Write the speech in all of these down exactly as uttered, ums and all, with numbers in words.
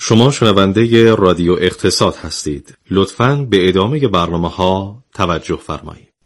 شما شنونده رادیو اقتصاد هستید. لطفاً به ادامه برنامه‌ها توجه فرمایید.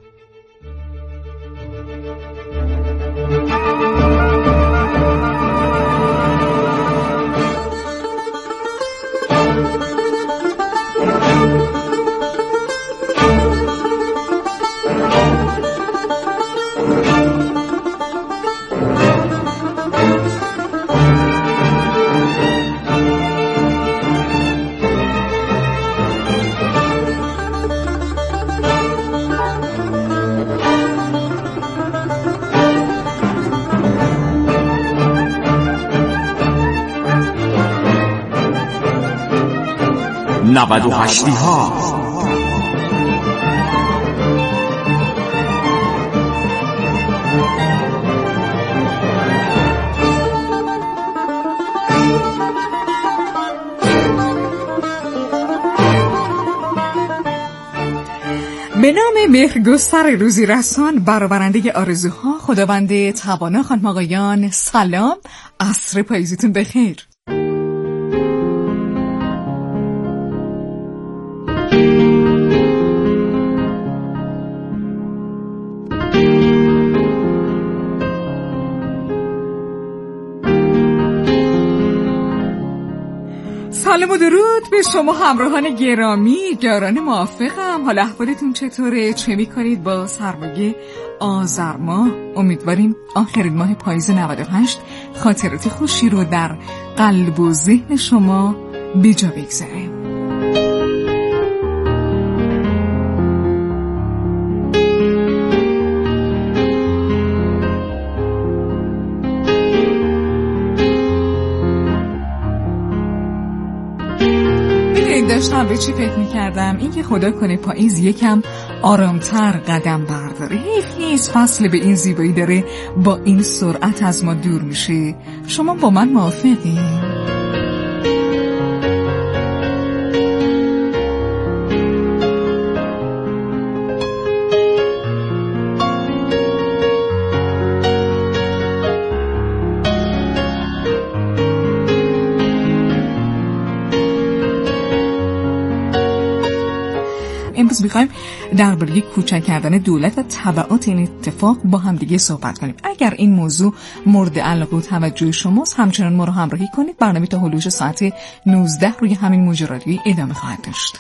نود و هشتی ها به نام مهرگستر روزی رسان، برآورنده آرزوها، خداوند توانا، خانم آقایان سلام، عصر پاییزیتون بخیر. سلام و درود به شما همراهان گرامی، یاران موافقم. حال احوالتون چطوره؟ چه میکنید با سرمایه آذر ماه؟ امیدواریم آخرین ماه پاییز نود و هشت خاطرات خوشی رو در قلب و ذهن شما به جا بگذاره. داشتم به چی فکر میکردم؟ این که خدا کنه پاییز یکم آرامتر قدم برداره. حیف نیست فصل به این زیبایی داره با این سرعت از ما دور میشه. شما با من موافقین؟ امروز میخوایم درباره کوچک کردن دولت و تبعات این اتفاق با هم دیگه صحبت کنیم. اگر این موضوع مورد علاقه و توجه شماست، همچنان ما رو همراهی کنید. برنامه تا هلوش ساعت نوزده روی همین موج رادیویی ادامه خواهد داشت.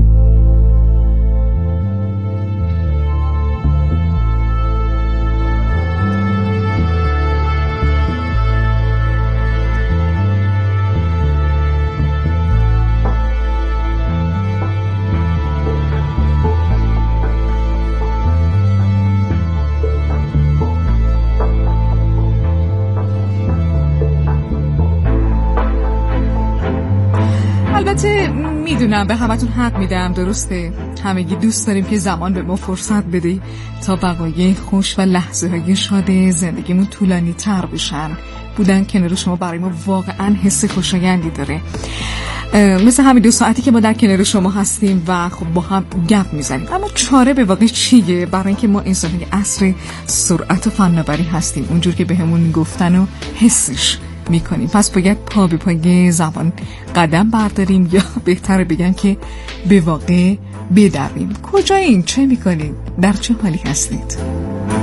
البته میدونم به همتون حق میدم، درسته؟ همگی دوست داریم که زمان به ما فرصت بده تا بقایای خوش و لحظه های شاد زندگیمون طولانی تر بشن. بودن کنار شما برای ما واقعا حس خوشایندی داره، مثل همین دو ساعتی که ما در کنار شما هستیم و خب با هم گپ میزنیم. اما چاره به واقع چیه؟ برای اینکه ما انسانی عصر سرعت و فناوری هستیم، اونجور که بهمون گفتن و حسش میکنیم. پس باید پا به پای زمان قدم برداریم، یا بهتره بگن که به واقع بدویم. کجایین؟ چه میکنید؟ در چه حالی هستید؟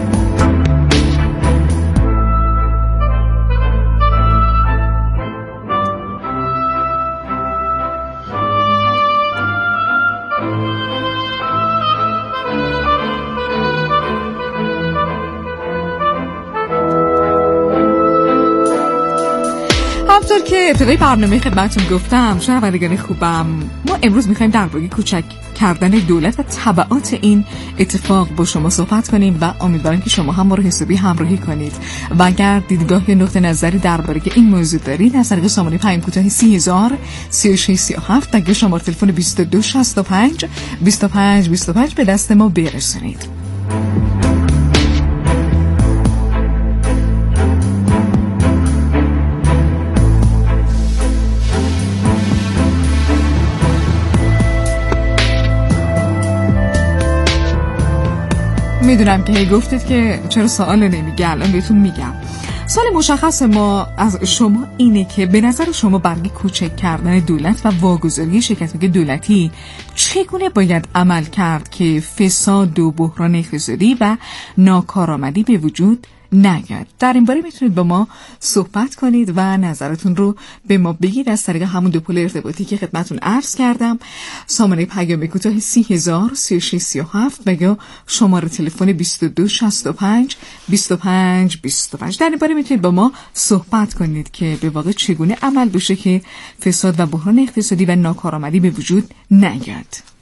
همطور که ابتدای برنامه خدمتتون گفتم، شنوندگان خوبم، ما امروز میخوایم درباره کوچک کردن دولت و تبعات این اتفاق با شما صحبت کنیم و امیدوارم که شما هم ما رو حسابی همراهی کنید. و اگر دیدگاه یا نقطه نظری درباره این موضوع دارید، از طریق شماره پیام کوتاه سی هزار سی و شش سی و هفت تا شماره تلفن بیست و دو شصت و پنج بیست و پنج بیست و پنج به دست ما برسونید. میدونم که هی گفتید که چرا سوال نمیگه، الان بهتون میگم. سوال مشخص ما از شما اینه که به نظر شما برای کوچک کردن دولت و واگذاری شرکت‌های دولتی چگونه باید عمل کرد که فساد و بحران اقتصادی و ناکارآمدی به وجود نیاد؟ در این باره میتونید با ما صحبت کنید و نظرتون رو به ما بگید از طریق همون دو پل ارتباطی که خدمتتون عرض کردم، سامانه پیام کوتاه سی هزار سی و شش سی و هفت و یا شماره تلفن بیست و دو شصت و پنج بیست و پنج بیست و پنج. در این باره میتونید با ما صحبت کنید که به واقع چگونه عمل بشه که فساد و بحران اقتصادی و ناکارآمدی به وجود نیاد.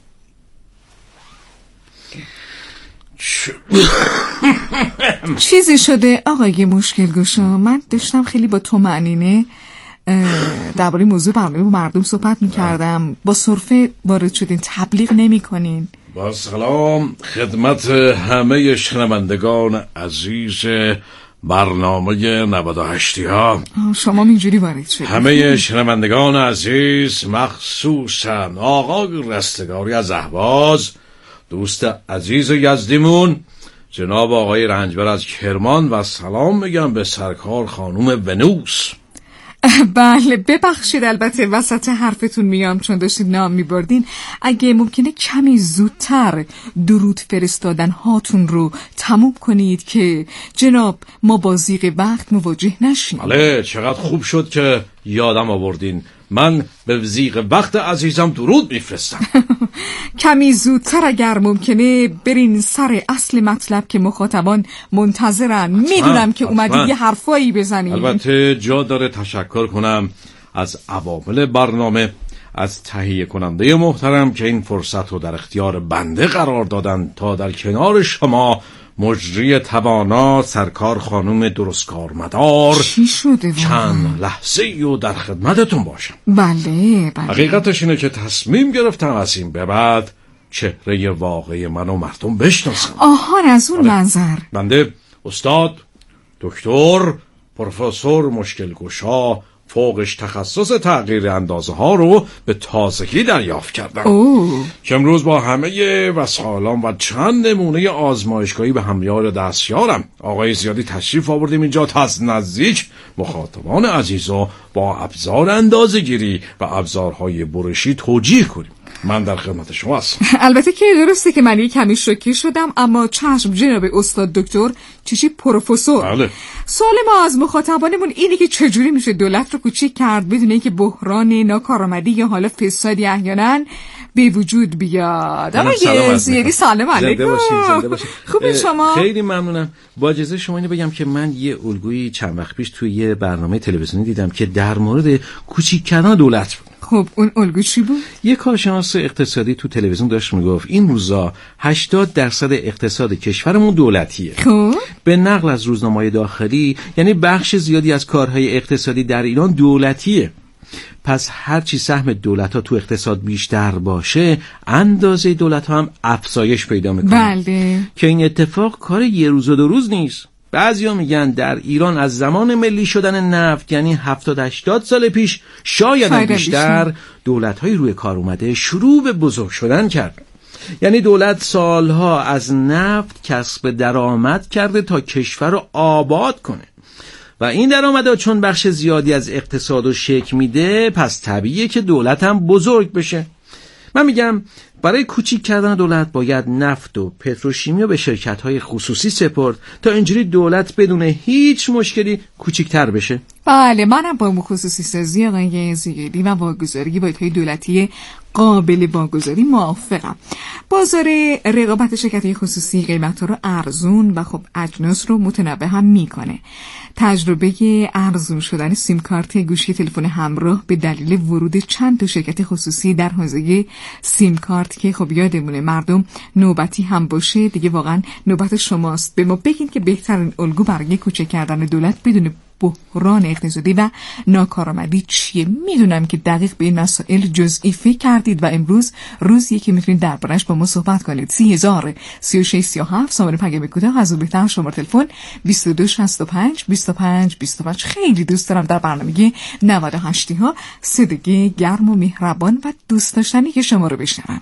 چیزی شده آقای مشکل گشا؟ من داشتم خیلی با تو معنینه درباره موضوع برنامه با مردم صحبت میکردم، با سرفه وارد شدین، تبلیغ نمی کنین. با سلام خدمت همه شنوندگان عزیز برنامه نود و هشتی ها. شما اینجوری وارد شدید. همه شنوندگان عزیز، مخصوصا آقای رستگاری از اهواز، دوست عزیز یزدیمون جناب آقای رنجبر از کرمان و سلام میگم به سرکار خانوم ونوس. بله ببخشید البته وسط حرفتون میام چون داشتید نام میبردین. اگه ممکنه کمی زودتر درود فرستادن هاتون رو تموم کنید که جناب ما با ضیق وقت مواجه نشیم. بله چقدر خوب شد که یادم آوردین، من به ضیق وقت عزیزم درود میفرستم. کمی زودتر اگر ممکنه برین سر اصل مطلب که مخاطبان منتظرن. میدونم که اومدید یه حرفایی بزنید. البته جا داره تشکر کنم از عوامل برنامه، از تهیه کننده محترم که این فرصت رو در اختیار بنده قرار دادن تا در کنار شما مجری توانا سرکار خانم درستکار مدار چی شده چند لحظه و در خدمتتون باشم. بله بله. حقیقتش اینه که تصمیم گرفتم از این به بعد چهره واقعی من و مردم بشناسم. آهان از اون منظر. بنده استاد دکتر پروفسور مشکل گشا فوقش تخصص تغییر اندازه ها رو به تازگی دریافت کردم اوه. که امروز با همه وسایلام و چند نمونه آزمایشگاهی به همراه دستیارم آقای زیادی تشریف آوردیم اینجا تا از نزدیک مخاطبان عزیز رو با ابزار اندازه‌گیری و ابزارهای برشی توجیه کنیم. من در خدمت شما هستم. البته که درسته که من یک کمی شوکه شدم، اما چشم جناب استاد دکتر چیچی پروفسور. بله. سوال ما از مخاطبانمون اینه که چجوری میشه دولت رو کوچیک کرد بدون اینکه بحران ناکارآمدی یا حالا فسادی احیانا به وجود بیاد. آقای زیادی سلام علیکم. خوبی شما؟ خیلی ممنونم. با اجازه شما اینو بگم که من یه الگویی چند وقت پیش توی یه برنامه تلویزیونی دیدم که در مورد کوچیک کردن دولت بود. خب اون الگو چی بود؟ یه کارشناس اقتصادی تو تلویزیون داشت میگفت این روزا هشتاد درصد اقتصاد کشورمون دولتیه. خب به نقل از روزنامه‌های داخلی یعنی بخش زیادی از کارهای اقتصادی در ایران دولتیه. پس هرچی سهم دولت‌ها تو اقتصاد بیشتر باشه اندازه دولت‌ها هم افزایش پیدا میکنه. بله. که این اتفاق کار یه روز و دو روز نیست. بعضیا میگن در ایران از زمان ملی شدن نفت یعنی هفتاد هشتاد سال پیش شاید بیشتر دولت‌های روی کار اومده شروع به بزرگ شدن کرد. یعنی دولت سالها از نفت کسب درآمد کرده تا کشور رو آباد کنه و این درآمدها چون بخش زیادی از اقتصاد رو شکل میده پس طبیعیه که دولت هم بزرگ بشه. من میگم برای کوچیک کردن دولت باید نفت و پتروشیمی رو به شرکت‌های خصوصی سپرد تا اینجوری دولت بدون هیچ مشکلی کوچیک‌تر بشه. بله منم با خصوصی سازی آقای زیادی و واگذاری واحدهای دولتی قابل واگذاری موافقم. بازار رقابت شرکت‌های خصوصی قیمت‌ها رو ارزون و خب اجناس رو متنوع هم میکنه. تجربه ارزون شدن سیم کارت گوشی تلفن همراه به دلیل ورود چند تا شرکت خصوصی در حوزه سیم کارت که خب یادمونه مردم نوبتی هم باشه دیگه واقعا نوبت شماست. به ما بگین که بهترین الگو برای کوچک کردن دولت بدون بحران اقتصادی و ناکارآمدی چیه؟ میدونم که دقیق به این مسائل جزئی فکر کردید و امروز روزیه که میتونید دربارش با ما صحبت کنید. سی هزار سی و شش سی و هفت سامانه پیام کوتاه از اون بهتر شماره تلفن بیست و دو شصت و پنج بیست و پنج بیست و پنج. خیلی دوست دارم در برنامه نود و هشت ها صدای گرم و مهربان و دوست داشتنی که شما رو بشنوم.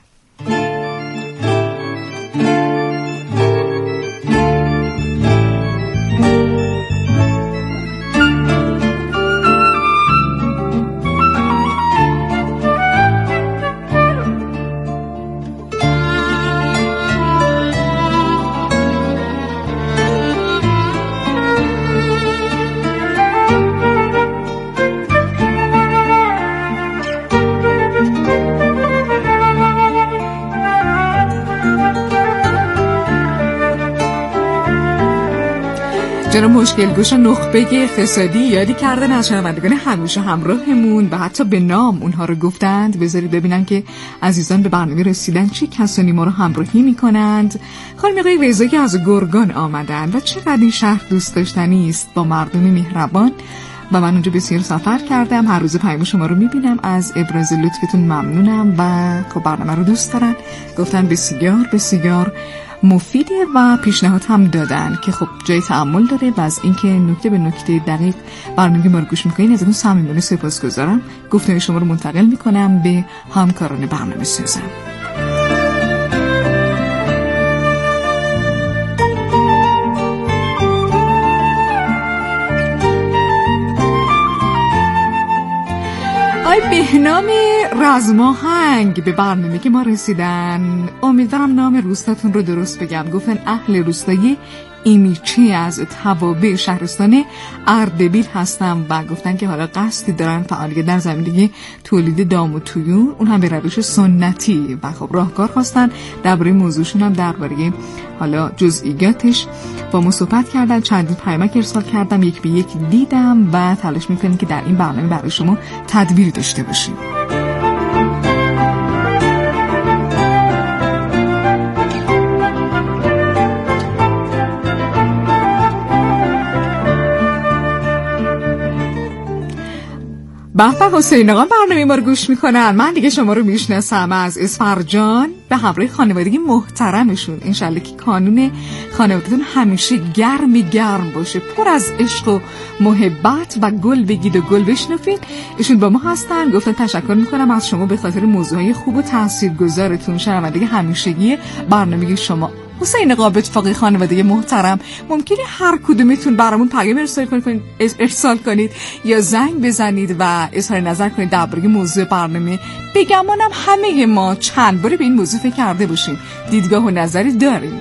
جناب مشکلگوش نخبه اقتصادی یادی کردن از شنوندگان همیشه همراهمون و حتی به نام اونها رو گفتند. بذارید ببینم که عزیزان به برنامه رسیدن چه کسانی ما رو همراهی میکنند. خانم آقای رضایی از گرگان آمدن و چقدر این شهر دوست داشتنی است با مردم مهربان و من اونجا بسیار سفر کردم. هر روز پیام شما رو میبینم، از ابراز لطفتون ممنونم و خب برنامه رو دوست دارن. گفتن بسیار بسیار مفیده و پیشنهاد هم دادن که خب جای تأمل داره و از اینکه نکته به نکته دقیق برنامه ما رو گوش میکنین ازتون صمیمانه سپاسگزارم. گفتگوی شما رو منتقل میکنم به همکاران برنامه سازم. آی بهنام رزماهنگ به برنامه که ما رسیدن. امیدوارم نام روستاتون رو درست بگم. گفتن اهل روستای ایمیچی از توابع شهرستان اردبیل هستم و گفتن که حالا قصدی دارن فعالیت در زمینه تولید دام و طیور، اون هم به روش سنتی و خب راهکار خواستن. درباره موضوعشون هم درباره حالا جزئیاتش با ما صحبت کردن. چندین پیامک ارسال کردم، یک به یک دیدم و تلاش میکنیم که در این برنامه برای شما تدبیری داشته باشیم. بحث حسین آقا برنامه ما رو گوش میکنن. من دیگه شما رو میشناسم از اسفرجان به همراه خانوادگی محترمشون. انشالله که کانون خانوادتون همیشه گرمی گرم باشه، پر از عشق و محبت و گل بگید و گل بشنفید. ایشون با ما هستن. گفتن تشکر میکنم از شما به خاطر موضوعهای خوب و تاثیرگذارتون. شنونده همیشگی برنامه شما. حسین آقا به اتفاق خانواده محترم ممکنه هر کدومتون برامون پیام ارسال کنید ارسال کنید یا زنگ بزنید و اظهار نظر کنید درباره موضوع برنامه. بگمانم همه ما چند بار به این موضوع فکر کرده باشیم، دیدگاه و نظری داریم.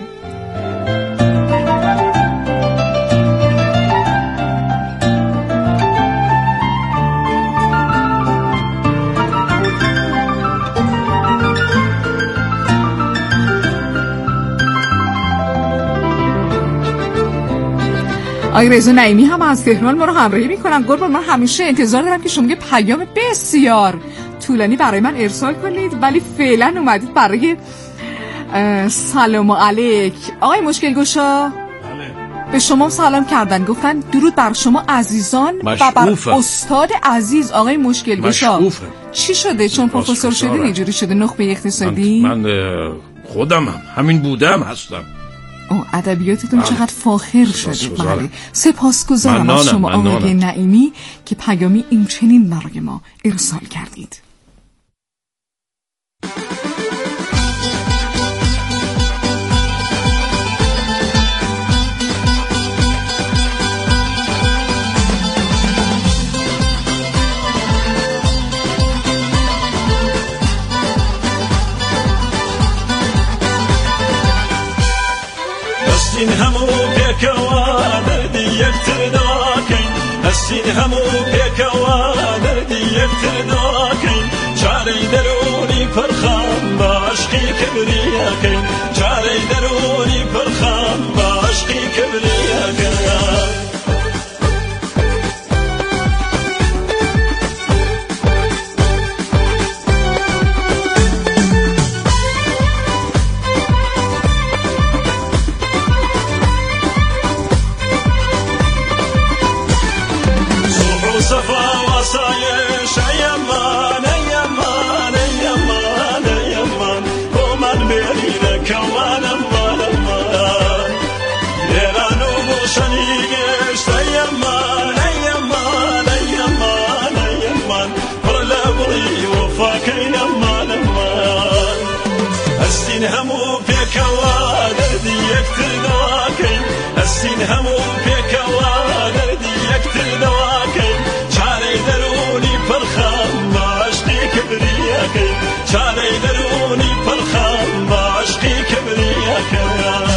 آقای رضا نعیمی هم از تهران ما رو همراهی میکنن. قربان، من همیشه انتظار دارم که شما یه پیام بسیار طولانی برای من ارسال کنید، ولی فعلا اومدید برای سلام علیک. آقای مشکل گوشا به شما سلام کردن، گفتن درود بر شما عزیزان و بر استاد عزیز آقای مشکل گوشا. چی شده؟ چون پروفسور شدین اینجوری شده نخبه اقتصادی؟ من, من خودم همین بودم هستم. او ادبیاتتون چقدر فاخر شده. بله سپاسگزارم از شما آقای نعیمی که پیامی این چنین برای ما ارسال کردید. هستین همو پیکوا دردی یکتر داکن، هستین همو پیکوا دردی یکتر داکن، چاره درونی پرخام با عشقی کبریاکن، چاره درونی پرخام با عشقی کبریاکن. همو پیکوا دردی یکتر دواکن، هستین همو پیکوا دردی یکتر دواکن، چاره درونی پرخام با عشقی کبریاکن، چاره درونی پرخام با عشقی کبریاکن.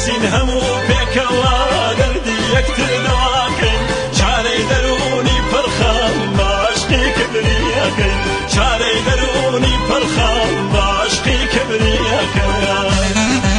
هەستین هەموو پێکەوە دەردی یەکتر دەواکەین چارەی دەرونی پڕخەم باشقی کبریەکەین چارەی دەرونی پڕخەم باشقی کبریەکەین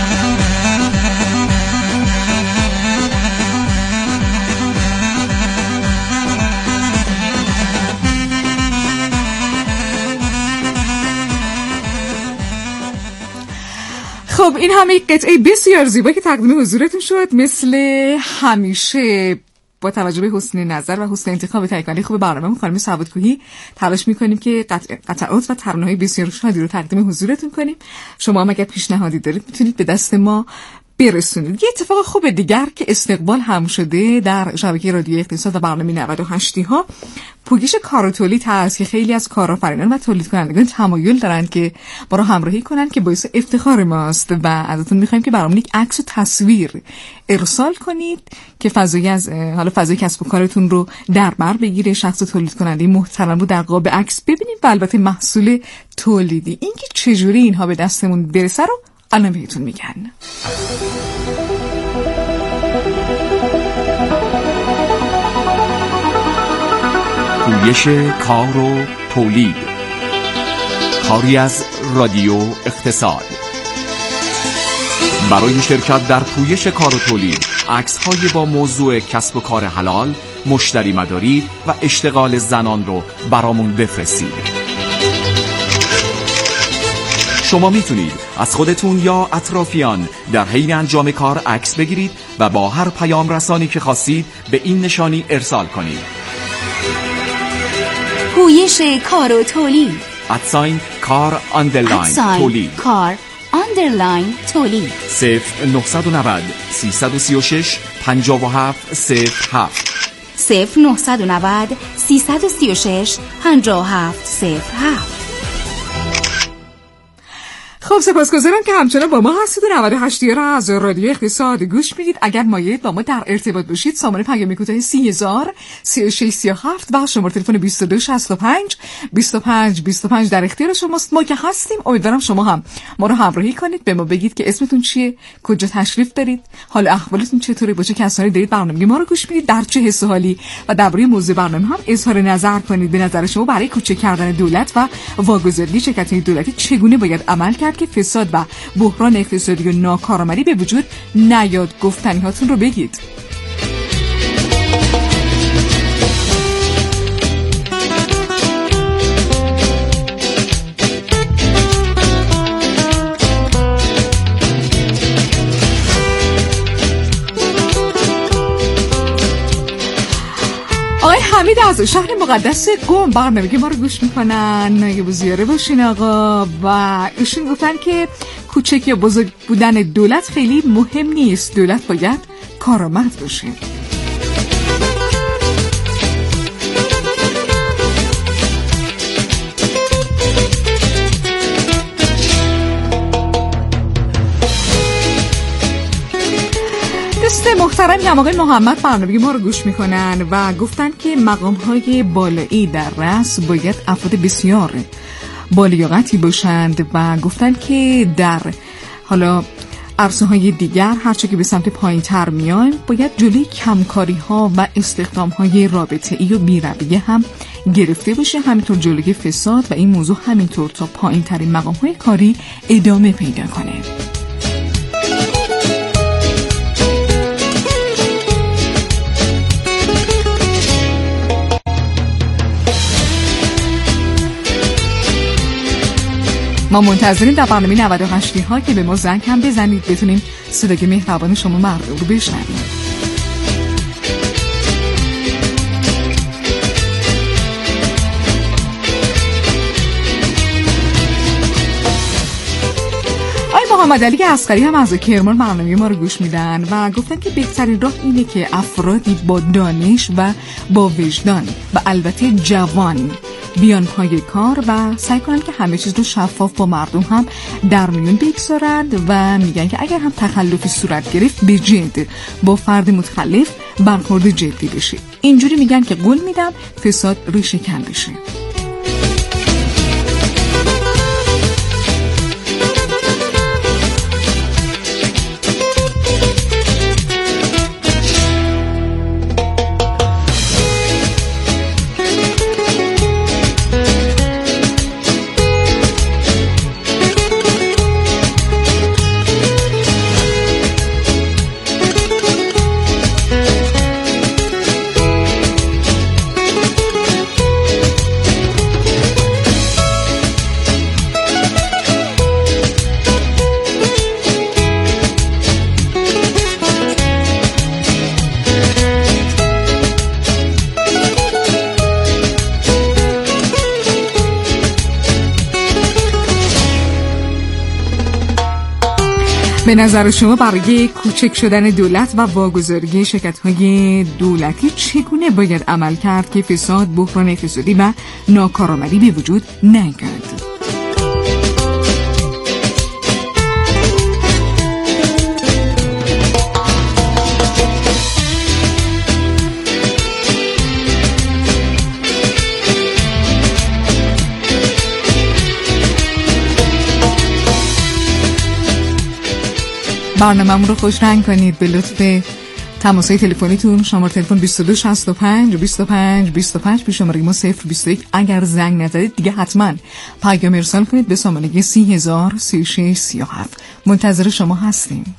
خب این همه قطعه بسیار زیبا که تقدیم حضورتون شد. مثل همیشه با توجه به حسن نظر و حسن انتخاب تکنیکی خوب برنامه خانم سوادکوهی تلاش میکنیم که قطعات و ترانه‌های بسیار شادی رو تقدیم حضورتون کنیم. شما هم اگر پیشنهادی دارید میتونید به دست ما برسونید. یه اتفاق خوب دیگر که استقبال هم شده در شبکه رادیو اقتصاد و برنامه نود و هشت ها پویش کار و تولید هست که خیلی از کارآفرینان و تولید کنندگان تمایل دارند که با رو همراهی کنند که باعث افتخار ماست و ازتون میخوایم که برامون یک عکس و تصویر ارسال کنید که فضایی از حالا فضای کسب و کارتون رو در بر بگیره، شخص تولید کننده محترم رو در قاب عکس ببینیم و البته محصول تولیدی. اینکه چجوری اینها به دستمون برسه رو الان بهتون میگن. پویش کار و تولید، کاری از رادیو اقتصاد. برای شرکت در پویش کار و تولید عکس‌های با موضوع کسب و کار حلال، مشتری مداری و اشتغال زنان رو برامون بفرستید. شما میتونید از خودتون یا اطرافیان در حین انجام کار عکس بگیرید و با هر پیام رسانی که خواستید به این نشانی ارسال کنید. پویش کار و تولید ادساین کار آندرلاین تولید کار آندرلاین تولید صفر نه نه صفر سه سه شش پنج هفت صفر هفت صفر نه نه صفر سه سه شش پنج هفت صفر هفت. خب سپاسگزارم که همچنان با ما هستید و نود و هشت را از رادیو اقتصاد گوش میدید. اگر مایلید با ما در ارتباط باشید سامانه پیام کوتاه سی هزار سی و شش سی و هفت و شماره تلفن بیست و دو شصت و پنج بیست و پنج بیست و پنج در اختیار شماست. ما که هستیم، امیدوارم شما هم ما رو همراهی کنید. به ما بگید که اسمتون چیه، کجا تشریف دارید، حال احوالتون چطوره، با چه کسانی دارید برنامه ما رو گوش میدید، در چه حس و حالی و درباره موضوع برنامه هم اظهار نظر کنید. به نظر شما برای کوچک کردن دولت و واگذاری شرکت‌های دولتی چگونه باید عمل کرد که فساد و بحران اقتصادی و ناکارآمدی به وجود نیاد؟ گفتنی هاتون رو بگید. آقای حمید از شهر مقدس قم برنامه ما رو گوش میکنن. نایب وزیره باشین آقا. و ایشون گفتن که کوچک یا بزرگ بودن دولت خیلی مهم نیست، دولت باید کارآمد باشه. محترم هم آقای محمد برنامه ما رو گوش میکنن و گفتن که مقام‌های بالایی در رأس باید افراد بسیار بالیاقتی باشند و گفتن که در حالا عرصه‌های دیگر هرچه که به سمت پایین‌تر میایم باید جلوی کمکاری‌ها و استخدام‌های رابطه‌ای و بی‌رویه هم گرفته بشه، همینطور جلوی فساد و این موضوع همینطور تا پایین‌ترین مقام‌های کاری ادامه پیدا کنه. ما منتظریم در برنامه نود و هشت ها که به ما زنگ هم بزنید بتونیم صدای مهربان شما مردم رو بشنویم. آقای محمد علی عسقری هم از کرمان برنامه ما رو گوش میدن و گفتن که بهترین راه اینه که افرادی با دانش و با وجدان و البته جوان بیان پای کار و سعی کنن که همه چیز رو شفاف با مردم هم در میون بگذارند و میگن که اگر هم تخلفی صورت گرفت به جد با فرد متخلف برخورد جدی بشه. اینجوری میگن که قول میدم فساد ریشه کن بشه. به نظر شما برای کوچک شدن دولت و واگذاری شرکت‌های دولتی چگونه باید عمل کرد که فساد، بحران اقتصادی و ناکارآمدی به وجود نیاید؟ برنامه‌مون رو خوش رنگ کنید به لطف تماس‌های تلفنیتون. شماره تلفن بیست و دو شصت و پنج بیست و پنج بیست و پنج، پیش شماره ما صفر بیست و یک. اگر زنگ نزدید دیگه حتما پیام ارسال کنید به سامانه سی هزار سی و شش سی و هفت. منتظر شما هستیم.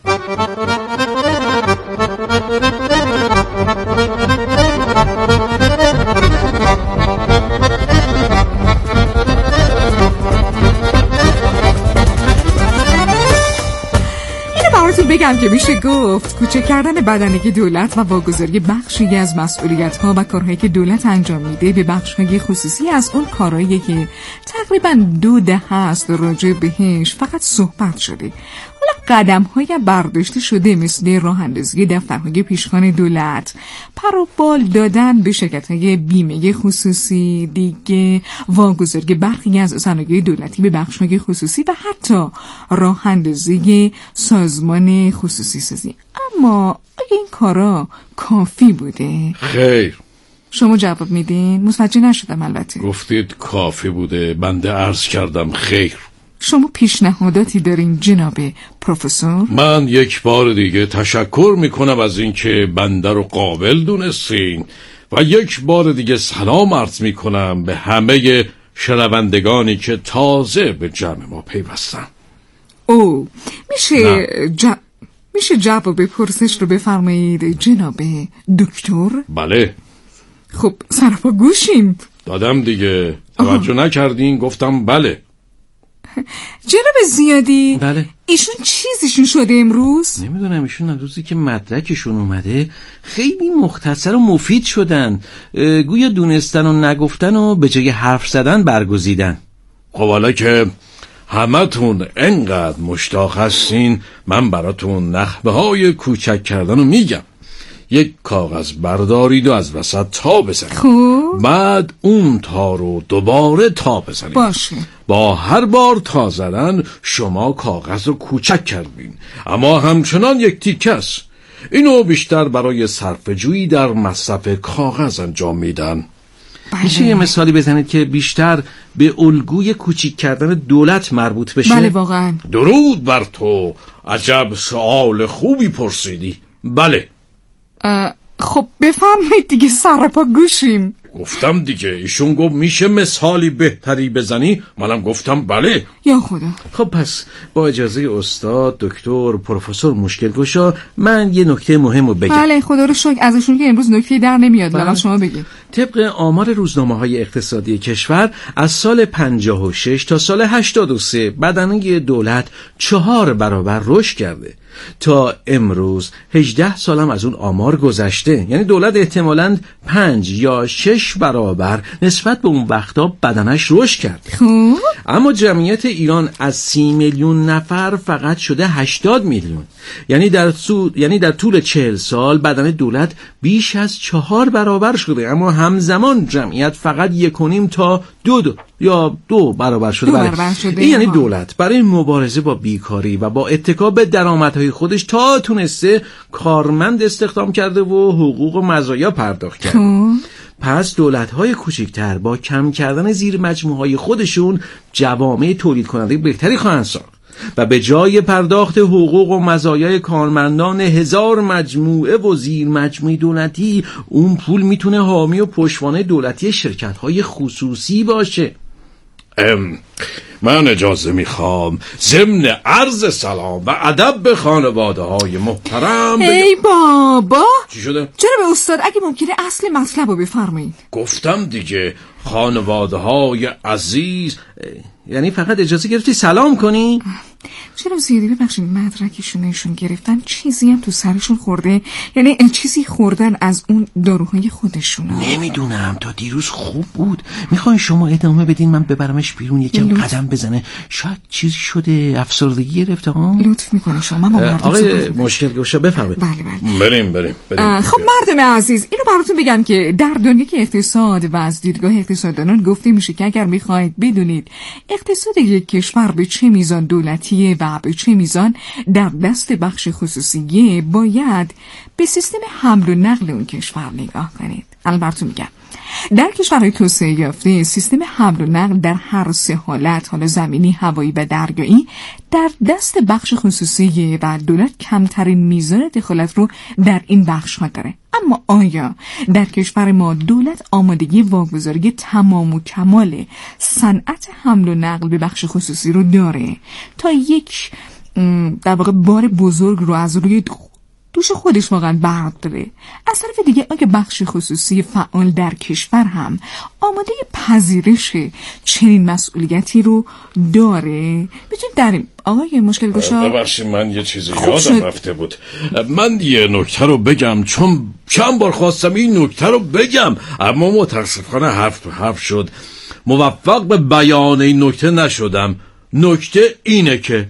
بگم که میشه گفت کوچک کردن بدنه دولت و واگذاری بخشی از مسئولیت‌ها و کارهایی که دولت انجام میده به بخش‌های خصوصی از اون کارهایی که تقریباً دو دهه است راجع بهش فقط صحبت شده. حالا قدم‌های برداشته شده مثل راه اندازی دفترهای پیشخوان دولت، پر و بال دادن به شرکت‌های بیمه خصوصی، دیگه واگذاری برخی از صنایع دولتی به بخش‌های خصوصی و حتی راه اندازی سازمان خصوصی سازی. اما آیا این کارا کافی بوده؟ خیر. شما جواب میدین؟ متوجه نشدم. البته گفتید کافی بوده، بنده عرض کردم خیر. شما پیشنهاداتی دارین جناب پروفسور؟ من یک بار دیگه تشکر میکنم از اینکه بنده رو قابل دونستین و یک بار دیگه سلام عرض میکنم به همه شنوندگانی که تازه به جمع ما پیوستن. او میشه ج... میشه جواب پرسش رو بفرمایید جناب دکتر؟ بله. خب سرپا گوشیم. دادم دیگه، توجه نکردین؟ گفتم بله. جناب زیادی، بله. ایشون چیزیشون شده امروز؟ نمیدونم، ایشون روزی که مدرکشون اومده خیلی مختصر و مفید شدن، گویا دونستن و نگفتن و به جای حرف زدن برگزیدن. خب حالا که همتون انقدر مشتاق هستین، من براتون نخبه های کوچک کردن رو میگم. یک کاغذ بردارید و از وسط تا بزنید. خوب. بعد اون تا رو دوباره تا بزنید. باشه. با هر بار تا زدن شما کاغذ رو کوچک کردین، اما همچنان یک تیکه است. اینو بیشتر برای صرفه‌جویی در مصرف کاغذ انجام میدن. بله. میشه یه مثالی بزنید که بیشتر به الگوی کوچیک کردن دولت مربوط بشه؟ بله واقعا. درود بر تو، عجب سوال خوبی پرسیدی. بله. خب بفرمایید دیگه، سرپا گوشیم. گفتم دیگه، ایشون گفت میشه مثالی بهتری بزنی، منم گفتم بله. یا خدا. خب پس با اجازه استاد دکتر پروفسور مشکل گشا من یه نکته مهم رو بگم. بله خدا رو شکر ازشون که امروز نکته در نمیاد. بله شما بگید. طبق آمار روزنامه‌های اقتصادی کشور از سال پنجاه و شش تا سال هشتاد و سه بدنه دولت چهار برابر رشد کرده. تا امروز هجده سالم از اون آمار گذشته، یعنی دولت احتمالاً پنج یا شش برابر نسبت به اون وقتا بدنش رشد کرد. خوب. اما جمعیت ایران از سی میلیون نفر فقط شده هشتاد میلیون، یعنی در طول یعنی در طول چهل سال بدن دولت بیش از چهار برابر شده، اما همزمان جمعیت فقط یک و نیم تا دو دو یا دو برابر شده. دو برابر شده. این یعنی دولت برای مبارزه با بیکاری و با اتکا به درآمدهای خودش تا تونسته کارمند استخدام کرده و حقوق و مزایا پرداخت کرده. پس دولت‌های کوچکتر با کم کردن زیر مجموعهای خودشون جوامع تولید کننده بهتری خواهند ساخت و به جای پرداخت حقوق و مزایای کارمندان هزار مجموعه و زیر مجموعه دولتی، اون پول میتونه حامی و پشتوانه دولتی شرکت‌های خصوصی باشه. ام من اجازه میخوام ضمن عرض سلام و ادب به خانواده های محترم بگم. ای بابا چی شده؟ چرا به استاد اگه ممکنه اصل مطلب رو بفرمایید؟ گفتم دیگه خانواده های عزیز. یعنی فقط اجازه گرفتی سلام کنی؟ چرا زیادی ببخشید مدرکشون ایشون گرفتن چیزی هم تو سرشون خورده؟ یعنی چیزی خوردن از اون داروهای خودشون؟ نمیدونم، تا دیروز خوب بود. میخواین شما ادامه بدین من ببرمش بیرون یکم لطف. قدم بزنه، شاید چیزی شده، افسردگی گرفته ها؟ لطف میکنه شما ما آقای مشکل گوشه بفرمایید. بله بله بریم بریم, بریم. خب مردم عزیز، اینو براتون بگم که در دنیای اقتصاد و از دیدگاه اقتصاددانان گفته میشه که اگر میخواید بدونید اقتصاد یک کشور به چه میزان دولتیه و به چه میزان در دست بخش خصوصیه، باید به سیستم حمل و نقل اون کشور نگاه کنید. البته میگم در کشورهای توسعه یافته سیستم حمل و نقل در هر سه حالت، حالا زمینی، هوایی و دریایی، در دست بخش خصوصی و دولت کمترین میزان دخالت رو در این بخش ها داره. اما آیا در کشور ما دولت آمادگی واگذاری تمام و کمال صنعت حمل و نقل به بخش خصوصی رو داره تا یک در واقع بار بزرگ رو از روی دوش خودش واقعا برداره؟ از طرف دیگه آیا بخش خصوصی فعال در کشور هم آماده پذیرش چنین مسئولیتی رو داره؟ بتونید در این آقای مشکل گشا ببخشید من یه چیزی یادم رفته بود. من یه نکته رو بگم، چون چند بار خواستم این نکته رو بگم اما متاسفانه حرف تو حرف شد، موفق به بیان این نکته نشدم. نکته اینه که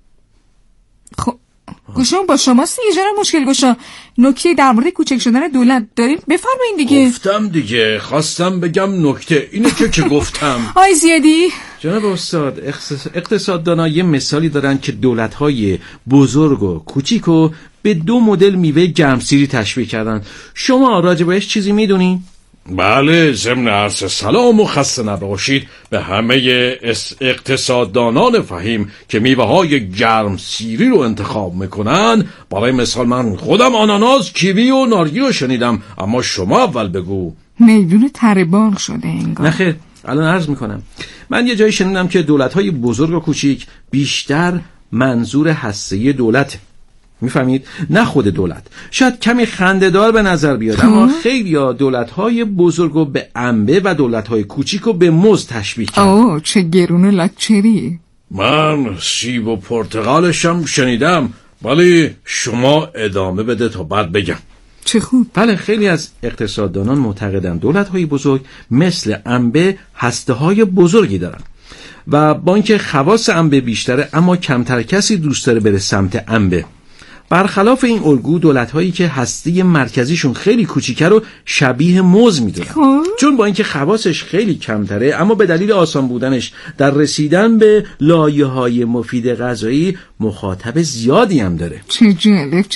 خب گوشم با شماست دیگه جناب مشکل گوشا، نکته در مورد کوچک شدن دولت داریم، بفرمایید دیگه. گفتم دیگه، خواستم بگم نکته اینه که که گفتم. آی زیادی جناب استاد، اقتصاددانا یه مثالی دارن که دولت‌های بزرگ و کوچیکو به دو مدل میوه گرمسیری تشبیه کردن. شما راجع بهش چیزی میدونی؟ بله، ضمن عرض سلام و خسته نباشید به همه اقتصاددانان فهیم که میوه های گرم سیری رو انتخاب میکنن. برای مثال من خودم آناناس، کیوی و نارگیل رو شنیدم، اما شما اول بگو. میدون تربان شده انگار. نخیر، الان عرض میکنم. من یه جایی شنیدم که دولت‌های بزرگ و کوچیک بیشتر منظور هسته دولته، میفهمید؟ نه خود دولت. شاید کمی خنده‌دار به نظر بیاد اما خیلی‌ها دولت‌های بزرگو به انبه و دولت‌های کوچیکو به موز تشبیه کردن. اوه چه گرون لاکچری. من سیب و پرتقالشم شنیدم، ولی شما ادامه بده تا بعد بگم. چه خوب. بله، خیلی از اقتصاددانان معتقدن دولت‌های بزرگ مثل انبه هسته‌های بزرگی دارن و با اینکه خواص انبه بیشتره اما کمتر کسی دوست داره بره سمت انبه. برخلاف این الگو دولت‌هایی که هسته مرکزیشون خیلی کوچیکه رو شبیه موز می‌دونن، چون با اینکه خواصش خیلی کمتره اما به دلیل آسان بودنش در رسیدن به لایه‌های مفید غذایی مخاطب زیادی هم داره. چه جالب.